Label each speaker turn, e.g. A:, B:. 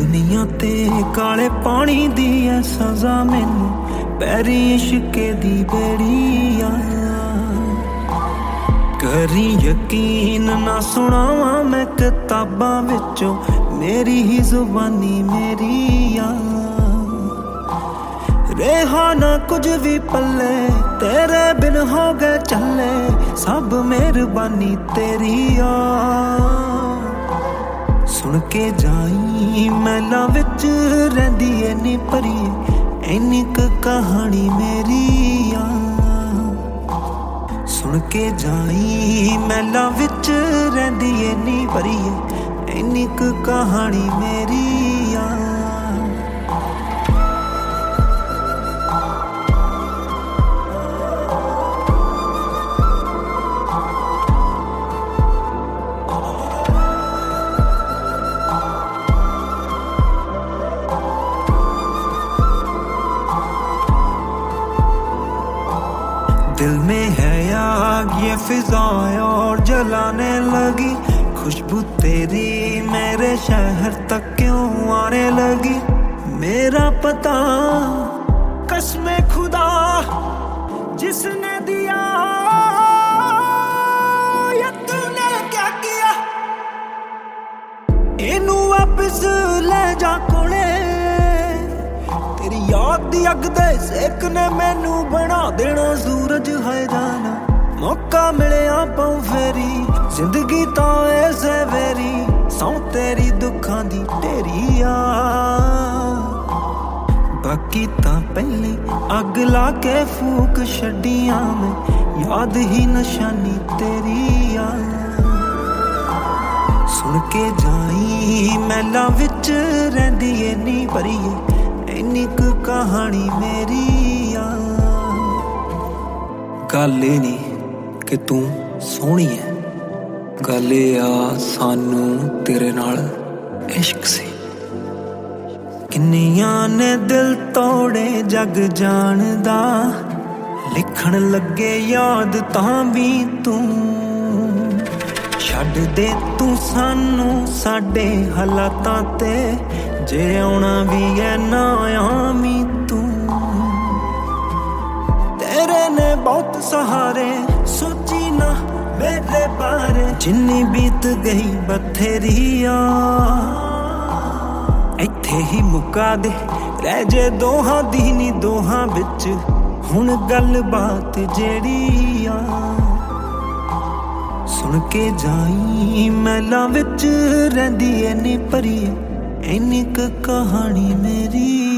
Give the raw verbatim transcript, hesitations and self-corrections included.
A: दुनिया ते काले पानी दी है सजा मैनू पैरी इश्के दी बेड़िया करी यकीन ना सुनावा मैं किताबां विचों मेरी ही जुबानी मेरी रेहा ना कुछ भी पल्ले तेरे बिन हो गए चले सब मेहरबानी तेरी आ सुन के जाई मैला विच रहिंदी ऐ नी भरी इन्नी क कहानी मेरी आ सुन के जाई मैला विच रहिंदी ऐ नी भरी इन्नी क कहानी मेरी आ दिल में है आग ये फिजाएं और जलाने लगी खुशबू तेरी मेरे शहर तक क्यों आने लगी मेरा पता कसमे खुदा जिसने दिया ये तूने क्या किया इनू वापस ले जा कोले तेरी याद दी अग दे सेक ने मैनू बना देना सूरज है जाना मौका मिले पाऊं फेरी जिंदगी तो ऐसे वेरी सौ तेरी दुखां दी ढेरी आ बाकी तां पहले अग ला के फूक छड्डियां मैं याद ही निशानी तेरी आ सुन के जाई मैला विच रहिंदी ऐ नी भरी इन्नी क कहानी मेरी आ गल ए नी कि तू सोहनी है गल ए आ सानू तेरे नाल इश्क सी किन्नियां ने दिल तोड़े जग जानदा लिखण लगे याद तां भी तू छड्ड दे तू सानू साडे हालातां ते जे आउणा भी है ना आमी तू तेरे ने बहुत सहारे सोची ना मेरे बारे जिन्नी बीत गई बथेरी आ इत्थे ही मुका दे रह जे दोहां दी नी दोहां विच हुण गल बात जेड़ी आ सुन के जाई मैला विच रहिंदी ऐ नी भरी इन्नी क कहानी मेरी